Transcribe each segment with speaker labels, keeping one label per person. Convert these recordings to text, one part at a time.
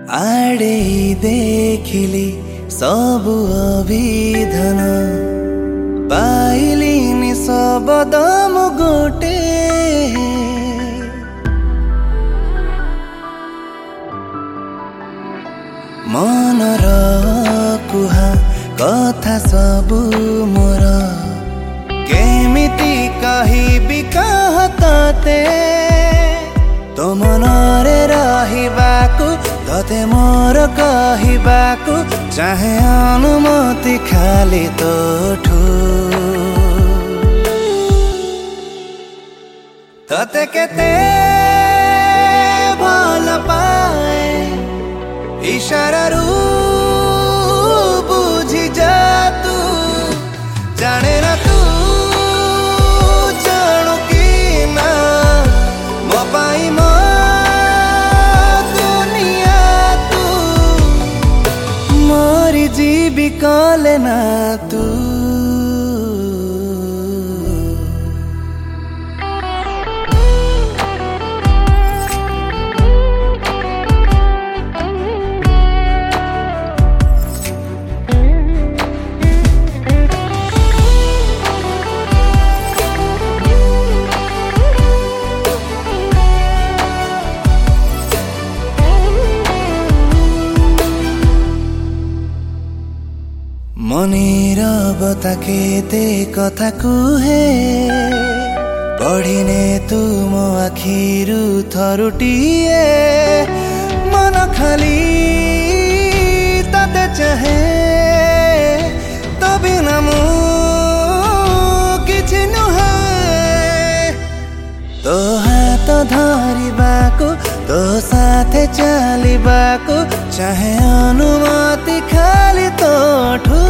Speaker 1: आड़े देखिली सबु अभिधान पाइलिनि सब दम गोटे मनर कुहा कथा सबु मोर केमिति कहिबि कहते तो मनरे रहिबाकु तते मोर कहिबाकु चाहे अनुमति खाली तोठु तते केते भल पाए इशारारू बुझी जा तू जाने ना तू जानो कि ना मो पाई मो दुनिया तू मोरी जीवी कले ना तू मनिर बता केते कथा कुहे पढ़िने तुम आखिरु थरुटिए मन खाली तते चाहे तो बिना मु किछि नुहे तो हाथ धरिबाकु तो साथे चलिबाकु चाहे अनुमति खाली तोठु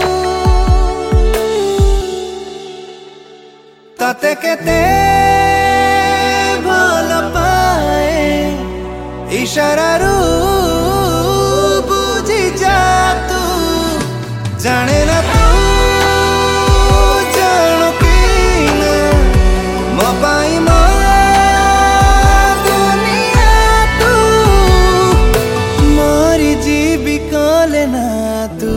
Speaker 1: तते केते भल पाए इशारारू बुझी जा तू जाने ना तू जानो कि ना मो पाई मो दुनिया तू मोरी जीवी कले ना तू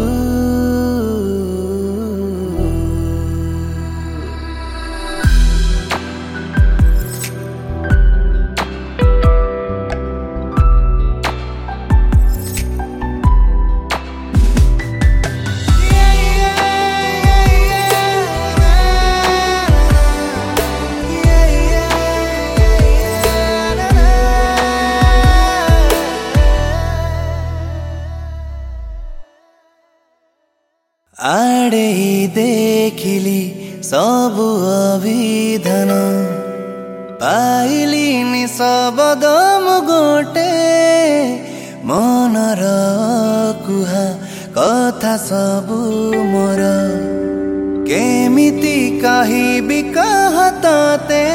Speaker 1: आड़े देखिली सबु अभिधान पाइलिनि सब दम गोटे मनर कुहा कथा सबु मोर केमिति कहिबि कहते